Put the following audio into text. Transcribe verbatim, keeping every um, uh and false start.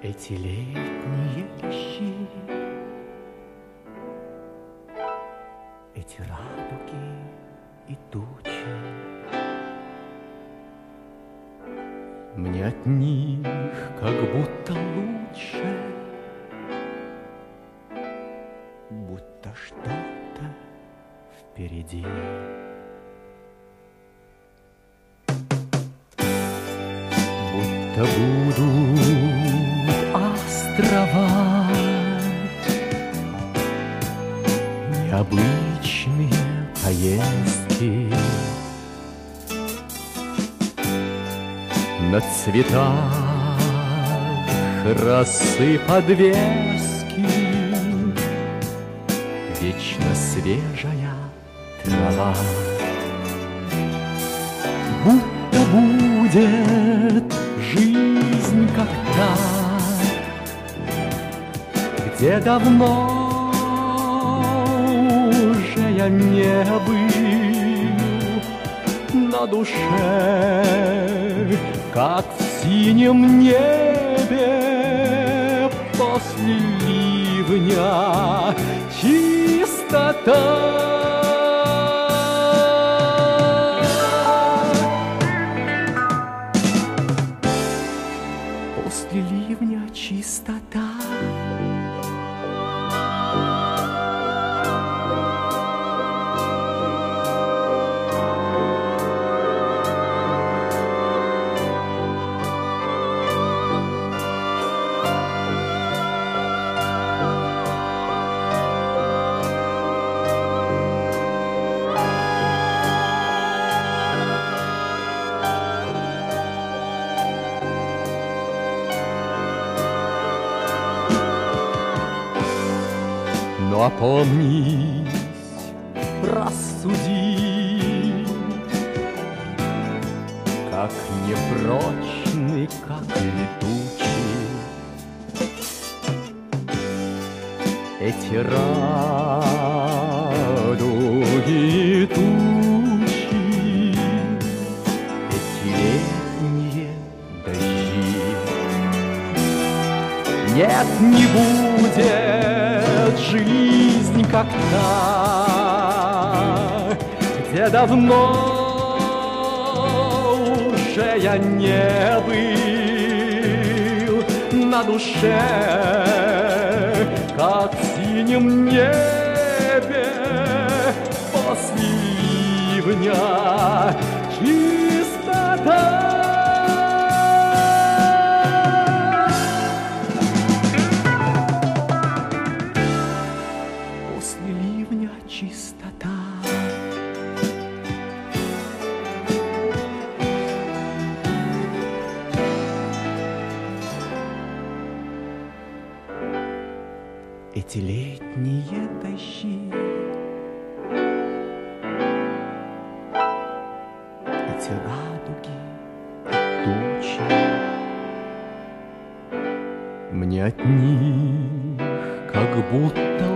Эти летние дожди, эти радуги и тучи, мне от них как будто лучше, будто что-то впереди. Будто будут острова, необычные поездки, на цветах росы подвески, вечно свежая трава. Будто будет жизнь как та, где давно уже я не был, на душе, как в синем небе после ливня, чистота. После ливня чистота. Но опомнись, рассуди, как непрочный, как летучий эти радуги тучи, эти летние дожди. Нет, не будет жизнь как та, где давно уже я не был, на душе, как в синем небе после ливня, чистота. После ливня чистота. Эти летние дожди, эти радуги и тучи, мне от них как будто